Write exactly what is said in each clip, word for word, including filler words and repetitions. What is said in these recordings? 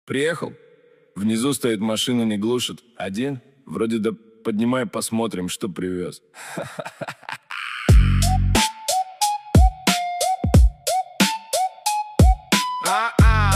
Приехал. Внизу стоит машина, не глушит. Один. Вроде да поднимай, посмотрим, что привез. А,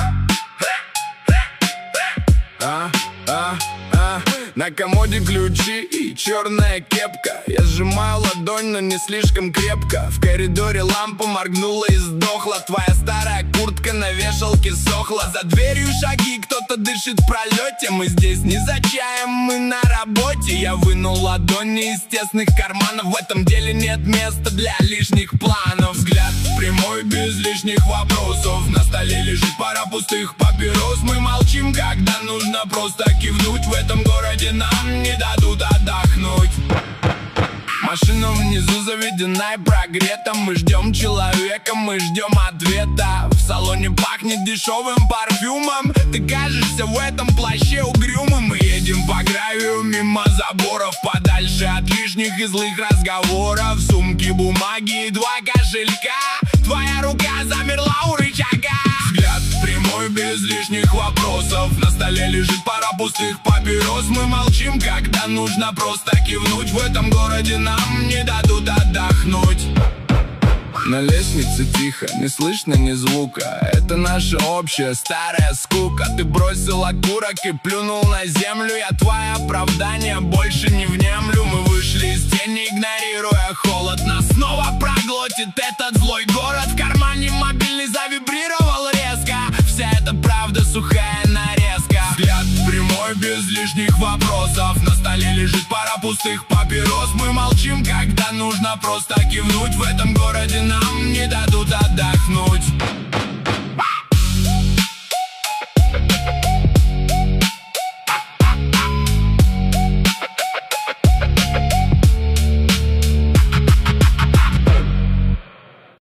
а, а. На комоде ключи и черная кепка. Я сжимаю ладонь, но не слишком крепко. В коридоре лампа моргнула и сдохла. Твоя старая куртка на вешалке сохла. За дверью шаги, кто-то дышит в пролете. Мы здесь не за чаем, мы на работе. Я вынул ладонь не из тесных карманов. В этом деле нет места для лишних планов. Взгляд прямой, без лишних вопросов. На столе лежит пара пустых папирос. Мы молчим, когда нужно просто кивнуть. В этом городе нам не дадут отдохнуть. Машина внизу заведена и прогрета. Мы ждем человека, мы ждем ответа. В салоне пахнет дешевым парфюмом. Ты кажешься в этом плаще угрюмым. Мы едем по гравию мимо заборов, подальше от лишних и злых разговоров. Сумки, бумаги и два кошелька. Твоя рука замерла у рычага. Взгляд прямой, без лишних вопросов. На столе лежит пара пустых папирос. Мы молчим, когда нужно просто кивнуть. В этом городе нам не дадут отдохнуть. На лестнице тихо, не слышно ни звука. Это наша общая старая скука. Ты бросил окурок и плюнул на землю. Я твое оправдание больше не внемлю. Мы вышли из тени, игнорируя холод. Нас снова проглотит этот злой город. В кармане мобильный завибрировал резко. Вся эта правда сухая нарезка. Взгляд прямой, без лишних вопросов. На столе лежит пара пустых папирос. Мы молчим, когда нужно просто кивнуть. В этом городе нам не дадут отдохнуть.